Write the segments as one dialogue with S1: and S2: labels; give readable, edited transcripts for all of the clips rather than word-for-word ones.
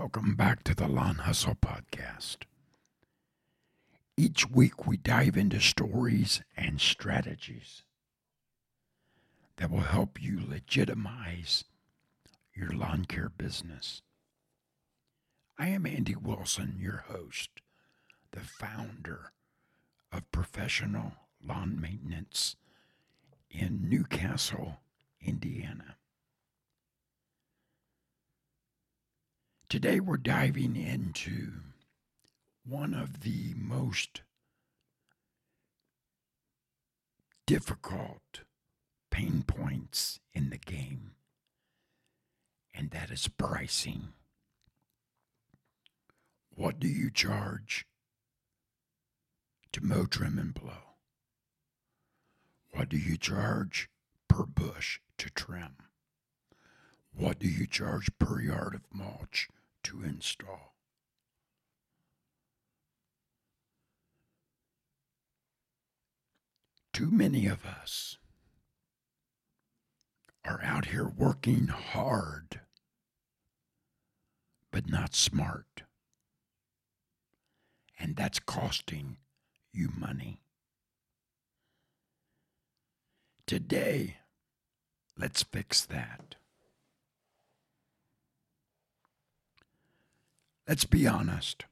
S1: welcome back to the Lawn Hustle Podcast. Each week we dive into stories and strategies that will help you legitimize your lawn care business. I am Andy Wilson, your host, the founder of Professional Lawn Maintenance in Newcastle, Indiana. Today we're diving into one of the most difficult pain points in the game, and that is pricing. What do you charge to mow, trim, and blow? What do you charge per bush to trim? What do you charge per yard of mulch to install? Too many of us are out here working hard, but not smart. And that's costing you money. Today, let's fix that. Let's be honest.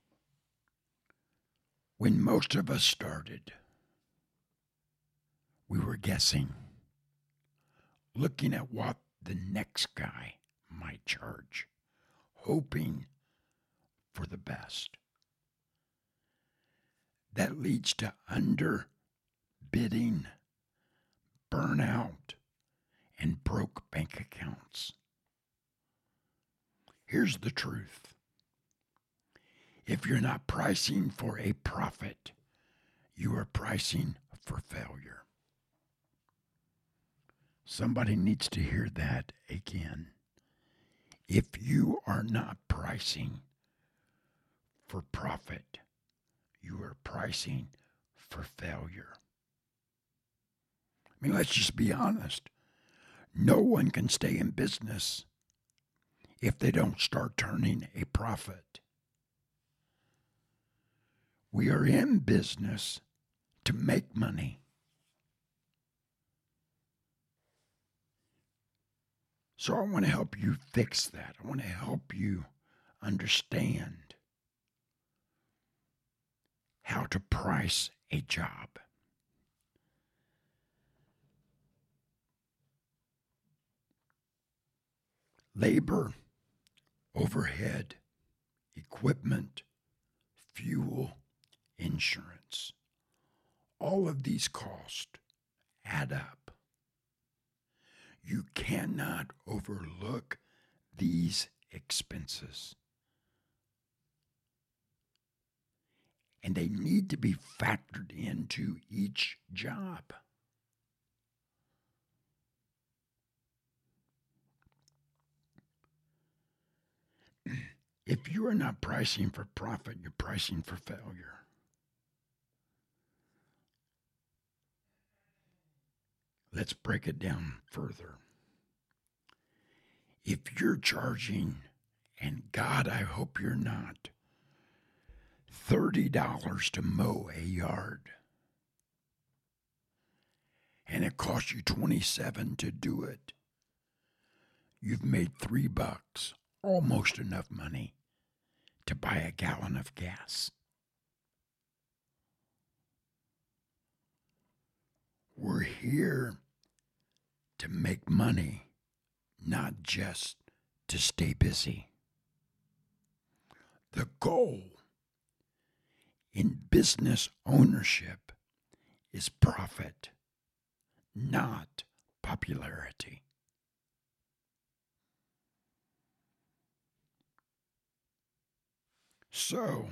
S1: When most of us started, we were guessing, looking at what the next guy might charge, hoping for the best. That leads to underbidding, burnout, and broke bank accounts. Here's the truth. If you're not pricing for a profit, you are pricing for failure. Somebody needs to hear that again. If you are not pricing for profit, you are pricing for failure. I mean, let's just be honest. No one can stay in business if they don't start turning a profit. We are in business to make money. So I want to help you fix that. I want to help you understand how to price a job. Labor, overhead, equipment, fuel, insurance. All of these costs add up. You cannot overlook these expenses. And they need to be factored into each job. If you are not pricing for profit, you're pricing for failure. Let's break it down further. If you're charging, and God, I hope you're not, $30 to mow a yard, and it costs you $27 to do it, you've made $3, almost enough money to buy a gallon of gas. We're here to make money, not just to stay busy. The goal in business ownership is profit, not popularity. So,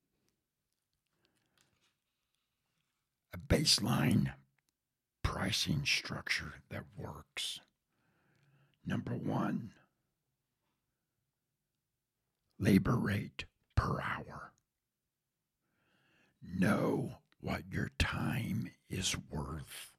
S1: a baseline pricing structure that works. Number one, labor rate per hour. Know what your time is worth.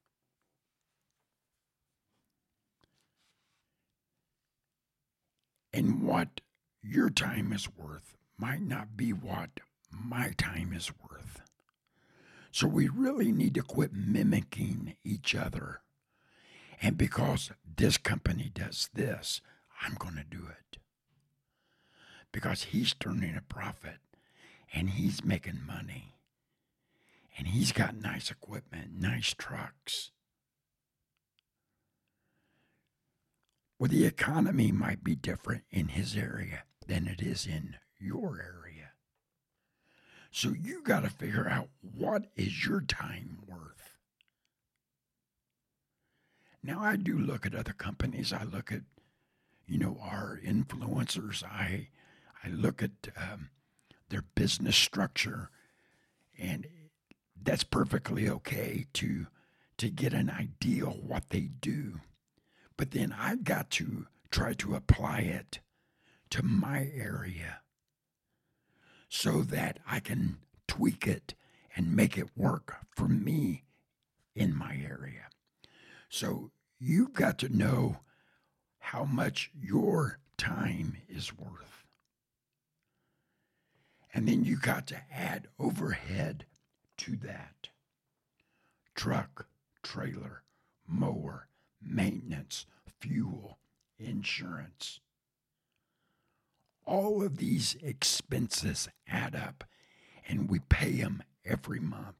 S1: And what your time is worth might not be what my time is worth. So we really need to quit mimicking each other. And because this company does this, I'm going to do it. Because he's turning a profit and he's making money. And he's got nice equipment, nice trucks. Well, the economy might be different in his area than it is in your area. So you got to figure out, what is your time worth? Now, I do look at other companies. I look at, our influencers. I look at their business structure, and that's perfectly okay to get an idea of what they do. But then I got to try to apply it to my area so that I can tweak it and make it work for me in my area. So you've got to know how much your time is worth. And then you got to add overhead to that. Truck, trailer, mower, maintenance, fuel, insurance. All of these expenses add up, and we pay them every month.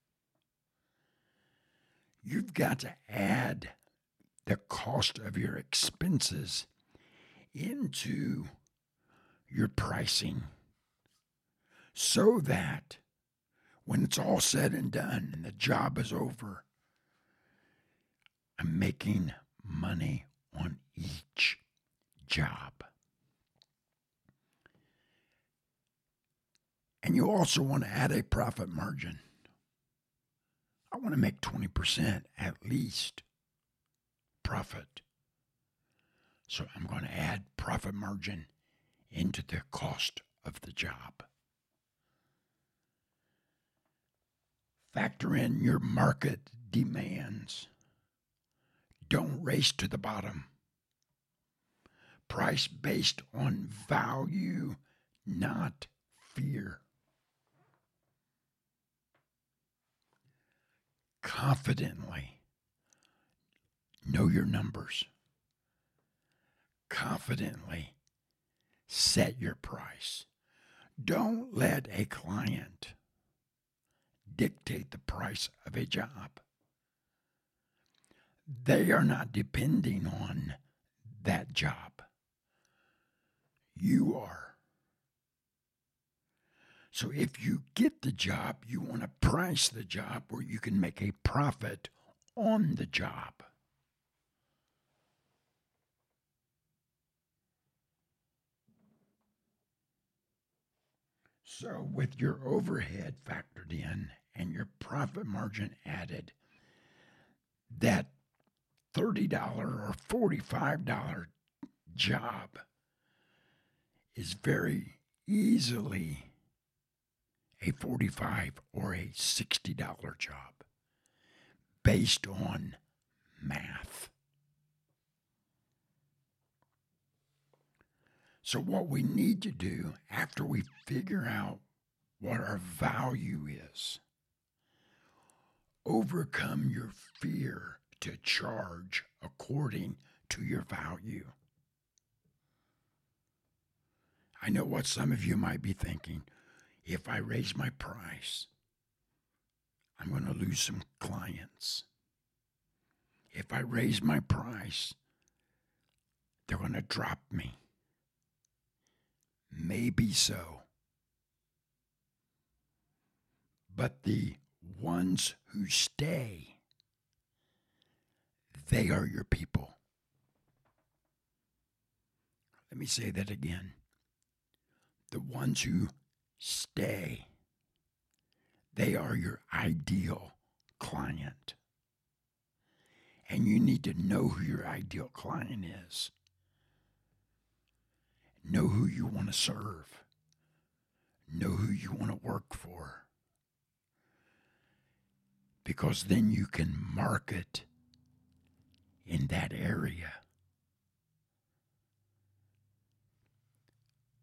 S1: You've got to add the cost of your expenses into your pricing so that when it's all said and done and the job is over, I'm making money on each job. And you also want to add a profit margin. I want to make 20% at least profit. So I'm going to add profit margin into the cost of the job. Factor in your market demands. Don't race to the bottom. Price based on value, not fear. Confidently know your numbers. Confidently set your price. Don't let a client dictate the price of a job. They are not depending on that job. You are. So if you get the job, you want to price the job where you can make a profit on the job. So with your overhead factored in and your profit margin added, that $30 or $45 job is very easily a $45 or a $60 job based on math. So what we need to do after we figure out what our value is, overcome your fear to charge according to your value. I know what some of you might be thinking. If I raise my price, I'm going to lose some clients. If I raise my price, they're going to drop me. Maybe so. But the ones who stay, they are your people. Let me say that again. The ones who stay, they are your ideal client. And you need to know who your ideal client is. Know who you want to serve. Know who you want to work for. Because then you can market in that area.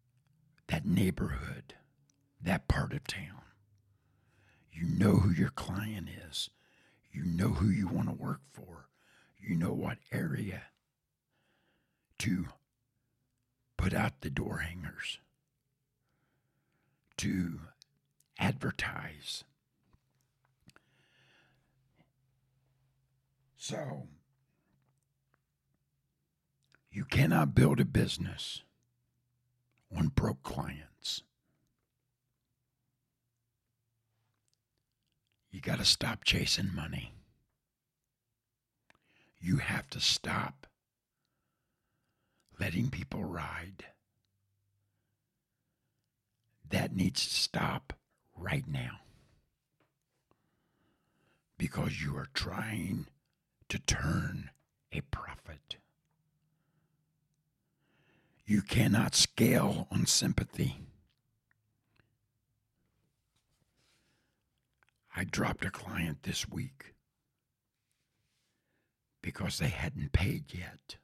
S1: that neighborhood, that part of town. You know who your client is. You know who you want to work for. You know what area to put out the door hangers, to advertise. So, you cannot build a business on broke clients. You got to stop chasing money. You have to stop letting people ride. That needs to stop right now. Because you are trying to turn a profit. You cannot scale on sympathy. I dropped a client this week because they hadn't paid yet.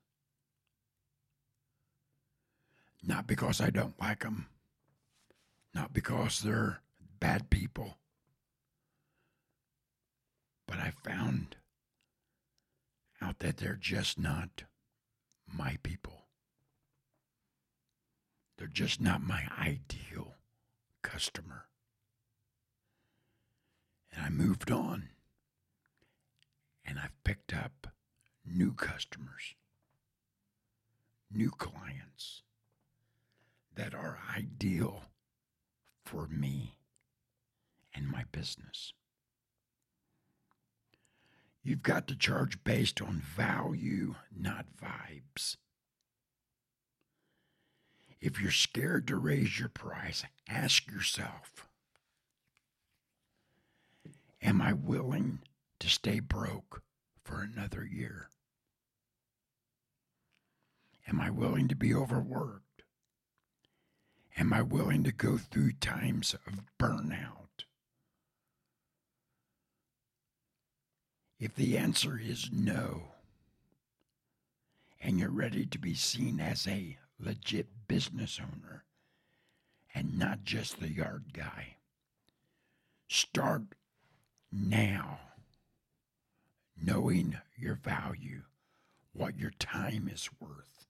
S1: Not because I don't like them. Not because they're bad people. But I found out that they're just not my people. They're just not my ideal customer. And I moved on. And I've picked up new customers, new clients that are ideal for me and my business. You've got to charge based on value, not vibes. If you're scared to raise your price, ask yourself, am I willing to stay broke for another year? Am I willing to be overworked? Am I willing to go through times of burnout? If the answer is no, and you're ready to be seen as a legit business owner and not just the yard guy, start now knowing your value, what your time is worth,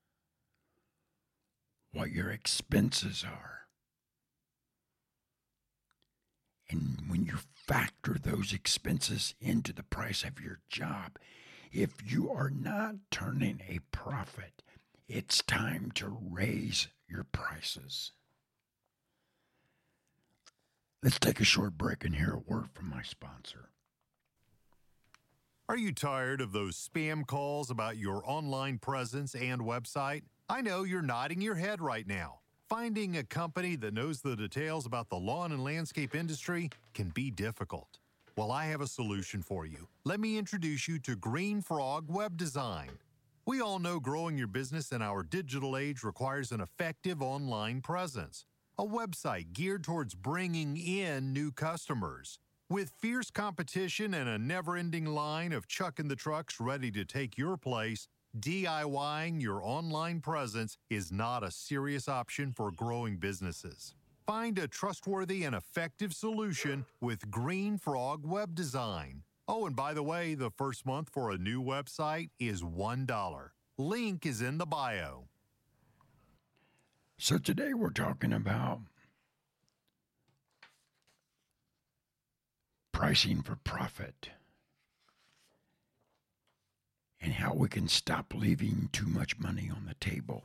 S1: what your expenses are. And when you factor those expenses into the price of your job, if you are not turning a profit, it's time to raise your prices. Let's take a short break and hear a word from my sponsor.
S2: Are you tired of those spam calls about your online presence and website? I know you're nodding your head right now. Finding a company that knows the details about the lawn and landscape industry can be difficult. Well, I have a solution for you. Let me introduce you to Green Frog Web Design. We all know growing your business in our digital age requires an effective online presence, a website geared towards bringing in new customers. With fierce competition and a never-ending line of chucking the trucks ready to take your place, DIYing your online presence is not a serious option for growing businesses. Find a trustworthy and effective solution with Green Frog Web Design. Oh, and by the way, the first month for a new website is $1. Link is in the bio.
S1: So today we're talking about pricing for profit and how we can stop leaving too much money on the table.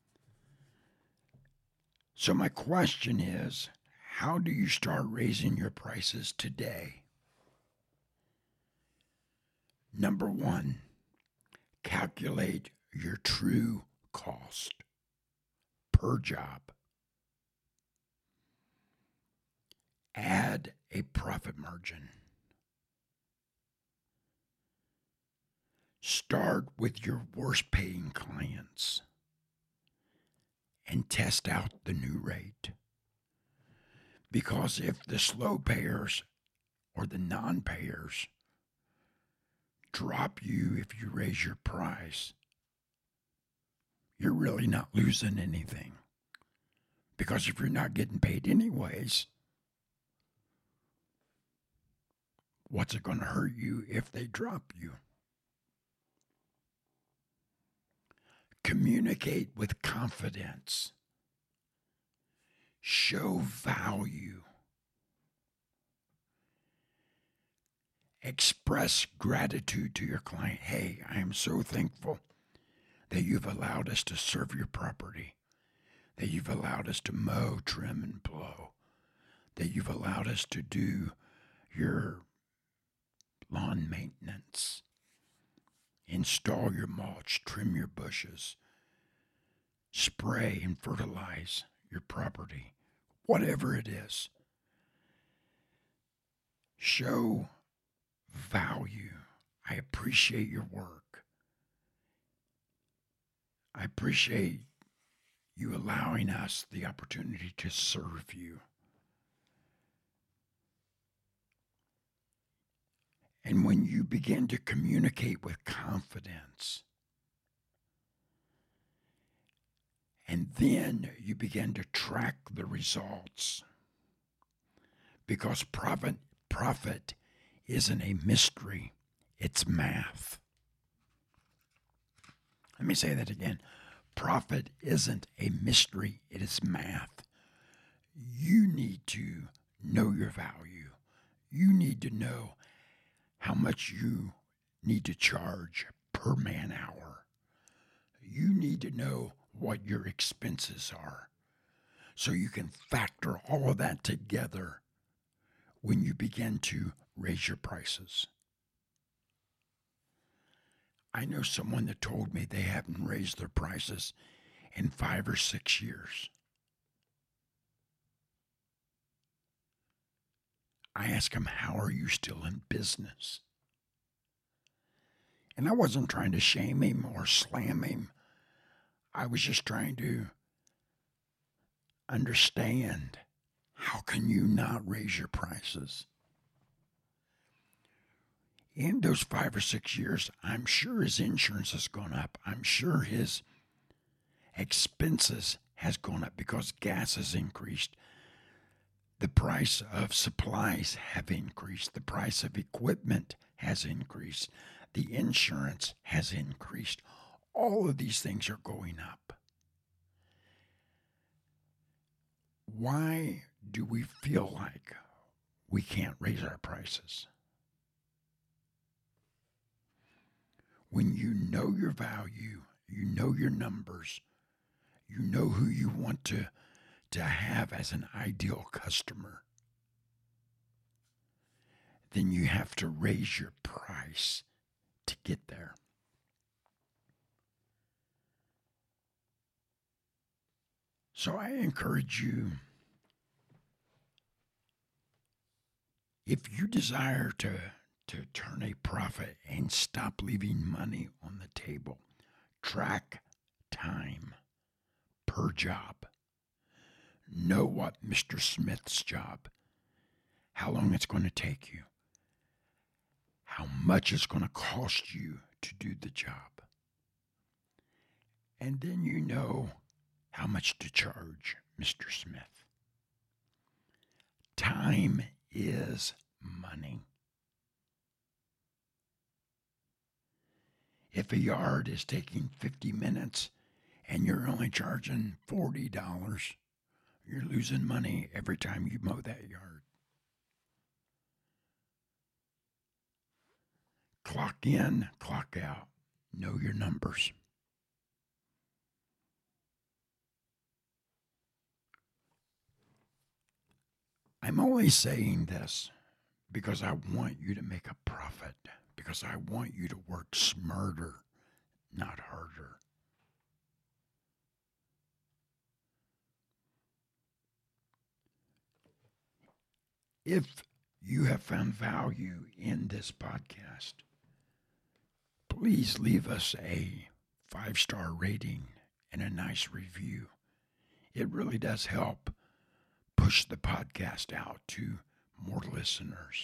S1: So my question is, how do you start raising your prices today? Number one, calculate your true cost per job. Add a profit margin. Start with your worst paying clients and test out the new rate. Because if the slow payers or the non-payers drop you if you raise your price, you're really not losing anything, Because if you're not getting paid anyways, what's it going to hurt you if they drop you? Communicate with confidence. Show value. Express gratitude to your client. Hey, I am so thankful that you've allowed us to serve your property, that you've allowed us to mow, trim, and blow, that you've allowed us to do your lawn maintenance, install your mulch, trim your bushes, spray and fertilize your property, whatever it is. Show value. I appreciate your work. I appreciate you allowing us the opportunity to serve you. And when you begin to communicate with confidence, and then you begin to track the results, because profit isn't a mystery, it's math. Let me say that again. Profit isn't a mystery, it is math. You need to know your value. You need to know how much you need to charge per man hour. You need to know what your expenses are so you can factor all of that together when you begin to raise your prices. I know someone that told me they haven't raised their prices in 5 or 6 years. I asked him, how are you still in business? And I wasn't trying to shame him or slam him. I was just trying to understand, how can you not raise your prices? In those 5 or 6 years, I'm sure his insurance has gone up. I'm sure his expenses has gone up because gas has increased. The price of supplies have increased. The price of equipment has increased. The insurance has increased. All of these things are going up. Why do we feel like we can't raise our prices? When you know your value, you know your numbers, you know who you want to have as an ideal customer, then you have to raise your price to get there. So I encourage you, if you desire to turn a profit and stop leaving money on the table, track time per job. Know what Mr. Smith's job, how long it's going to take you, how much it's going to cost you to do the job. And then you know how much to charge Mr. Smith. Time is money. If a yard is taking 50 minutes and you're only charging $40, you're losing money every time you mow that yard. Clock in, clock out. Know your numbers. I'm only saying this because I want you to make a profit, because I want you to work smarter, not harder. If you have found value in this podcast, please leave us a 5-star rating and a nice review. It really does help push the podcast out to more listeners.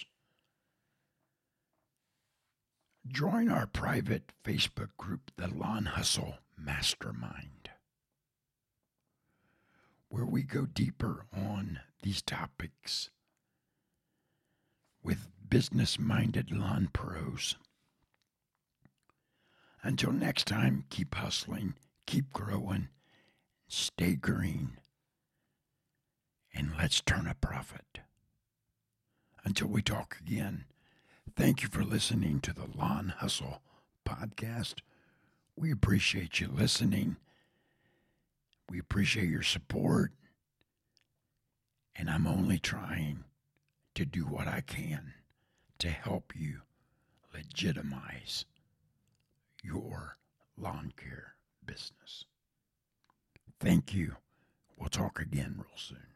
S1: Join our private Facebook group, the Lawn Hustle Mastermind. where we go deeper on these topics with business-minded lawn pros. Until next time, keep hustling, keep growing, stay green, and let's turn a profit. Until we talk again, thank you for listening to the Lawn Hustle podcast. We appreciate you listening. We appreciate your support. And I'm only trying to do what I can to help you legitimize your lawn care business. Thank you. We'll talk again real soon.